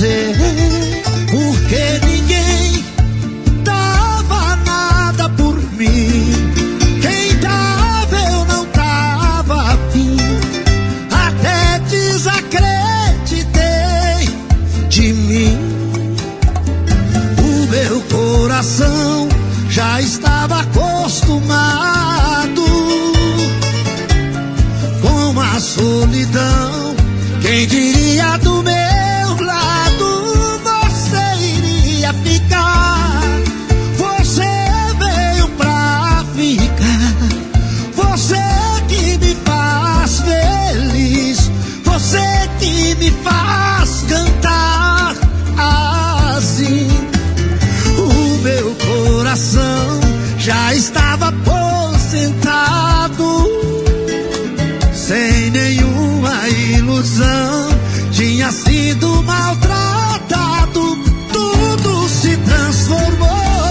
fazer, porque ninguém dava nada por mim. Quem dava eu não tava afim, até desacreditei de mim. O meu coração já estava acostumado com a solidão. Quem diria do meu lado você iria ficar? Você veio pra ficar. Você que me faz feliz, você que me faz cantar assim. O meu coração já estava aposentado, sem nenhuma ilusão, tinha sido maltratado, tudo se transformou.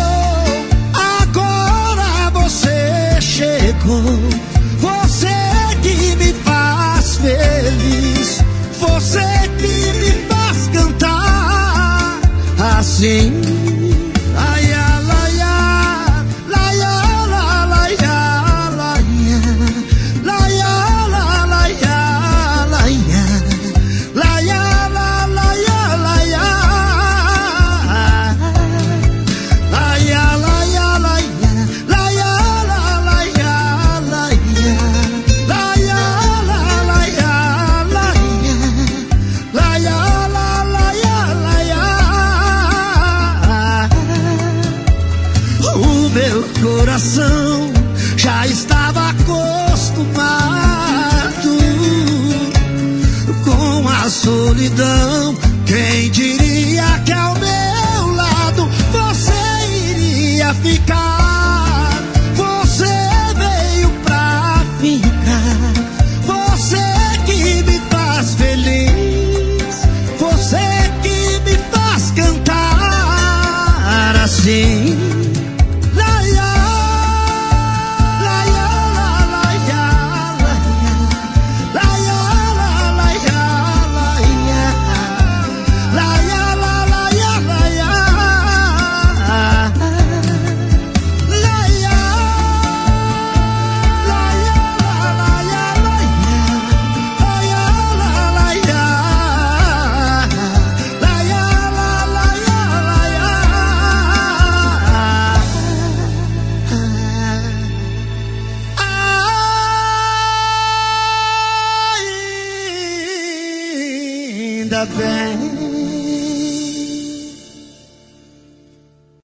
Agora você chegou, você que me faz feliz, você que me faz cantar assim. Coração já estava acostumado com a solidão. Quem diria que ao meu lado você iria ficar? Você veio pra ficar. Você que me faz feliz, você que me faz cantar assim. Ainda bem